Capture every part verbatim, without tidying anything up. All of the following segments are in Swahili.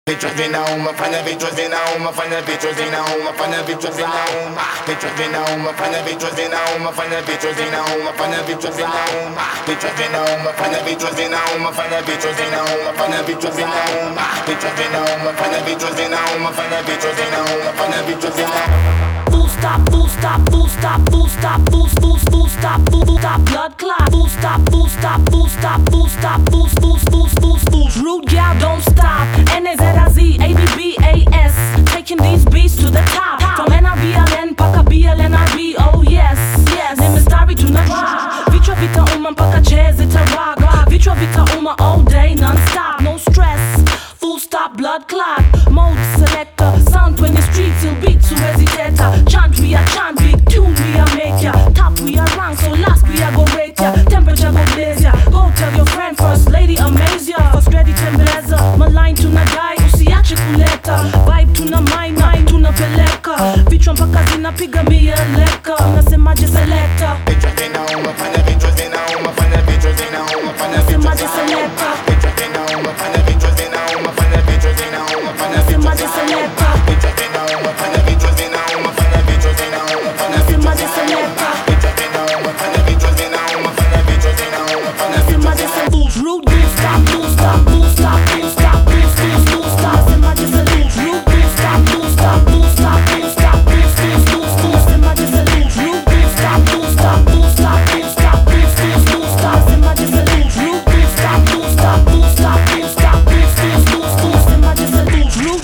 Vichwa vinauma, fanya vichwa vinauma, fanya vichwa vinauma, fanya vichwa vinauma. Vichwa vinauma, fanya vichwa vinauma, fanya vichwa vinauma, fanya vichwa vinauma. Vichwa vinauma, fanya vichwa vinauma, fanya vichwa vinauma, fanya vichwa vinauma. Vichwa vinauma, fanya vichwa vinauma, fanya vichwa vinauma, fanya vichwa vinauma. Full stop, full stop, full stop, full stop, full full full stop, full full stop, blood clot. Full stop, full stop, full stop, full stop, full full full full full. Rude gal, don't stop. N A Z I Z A B B A S, taking these beats to the top. From N R B L N mpaka B L N R B, oh yes, yes. Nimestari tunajaa, vichwa vitauma mpaka chair zitaraga. Vichwa vitauma all day non-stop, no stress. Full stop, blood clot. Mode selector, sound when the streets will beat to hesitator. Chant we are chant, big tune we are make ya. Top we are rank, so last we are go rate ya. Temperature go blaze ya. Go tell your friend, first lady amaze ya. First ready tembeza, malign tunadai usiache kuleta. Vibe tuna mind, mind tunapeleka. Vichwa mpaka zinapiga mieleka. Unasemaje selector? Vichwa vinauma, fanya vichwa vinauma, fanya vichwa vinauma, fanya vichwa Unasemaje selector? Vichwa vinauma, fanya vichwa vinauma, fanya vichwa vinauma, fanya vichwa Unasemaje selector? Vichwa vinauma, fanya vichwa vinauma, fanya vichwa vinauma, fanya vichwa Unasemaje selector? Vichwa vinauma, fanya vichwa vinauma, fanya vichwa vinauma, fanya vichwa Unasemaje selector? Rude, full stop, full stop, full stop, full stop, full full full stop. Unasemaje selector? Rude, full stop, full stop, full stop, full stop, full full full full. Unasemaje selector? Rude, full stop, full stop, full stop, full stop, full full full stop. Unasemaje selector? Rude, full stop, full stop, full stop, full stop, full full full full. Unasemaje selector? Rude.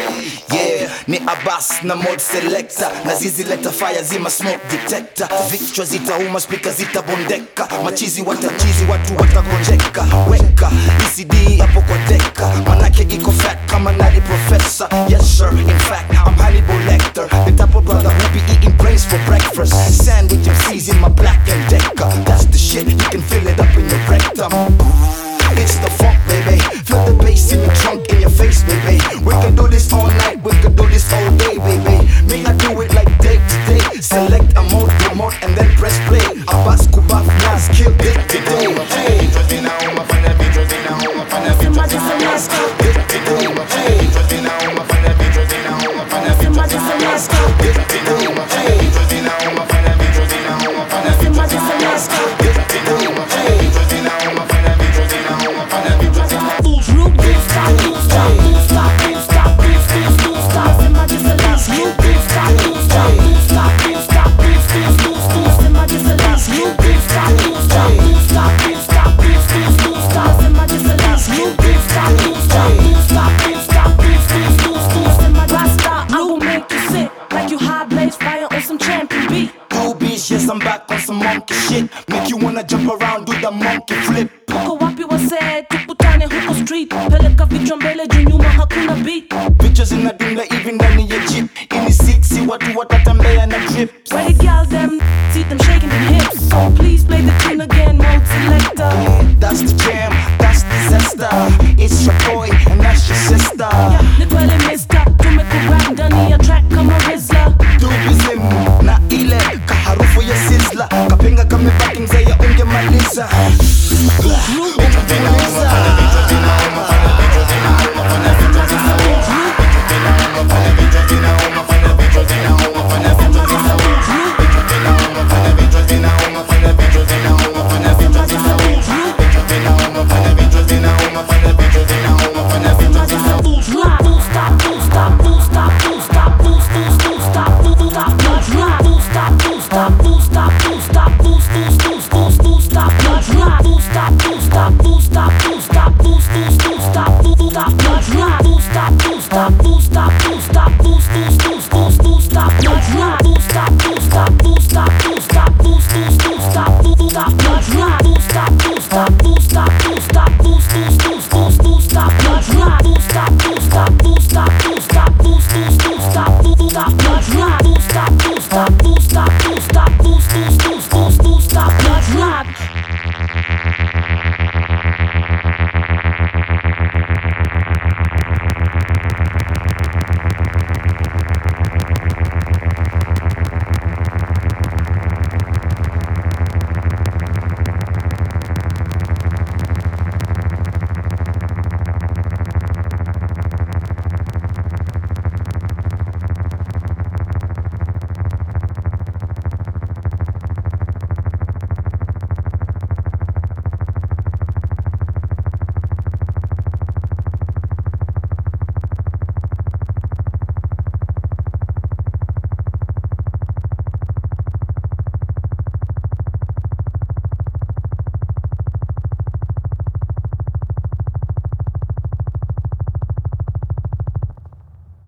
Yeah, ni Abbas na mode selector. Na zizi leta fire zima smoke detector. Vichwa zitauma, speaker zitabondeka. Machizi watachizi, watu watagonjeka. Weka, E C D hapo kwa deka. Manake iko fat kama nari professor. Yes sir, in fact, I'm Hannibal Lecter. The type of brother who be eating brains for breakfast. Sandwich M Cs in my black and decker. That's the shit, you can feel it up in your rectum. It's the funk, baby. Feel the bass in your trunk, in your face, baby. We can do this all night, we can do this all day, baby. May I do it like day to day. Select a mode, remote, and then press play. Abbas Kubaf, Nas, kill day to day. Vichwa vinauma, fanya vichwa vinauma, fanya vichwa vinauma. Vichwa vinauma, fanya vichwa vinauma, fanya vichwa vinauma, fanya vichwa vinauma. Vichwa vinauma, fanya vichwa vinauma, fanya vichwa vinauma, fanya vichwa vinauma. Vichwa vinauma, fanya vichwa vinauma, fanya vichwa vinauma, fanya vichwa vinauma. Rude, full stop, full stop, full stop, full stop, full full full stop. Unasemaje selector? Rude, full stop, full stop, full stop, full stop, full full full full. Unasemaje selector? Rude, full stop, full stop, full stop, full stop, full full full stop. Unasemaje selector? Rude, full stop, full stop, full stop, full stop, full full full full. Unasemaje Rasta? I will make you sit like you high blaze fire on some champion beat. Cool bitch, yes I'm back on some monkey shit. Make you wanna jump around, do the monkey flip. Uko wapi wasee, tukutane huko street. Peleka vichwa mbele juu nyuma hakuna beat. Bitches zinadunda even ndani ya jeep. Ini siksi watu watatembea na drip. Where the girls them, see them shaking their hips. So please play the tune again, mode selector. That's the jam, that's disaster. It's your boy and that's your sister.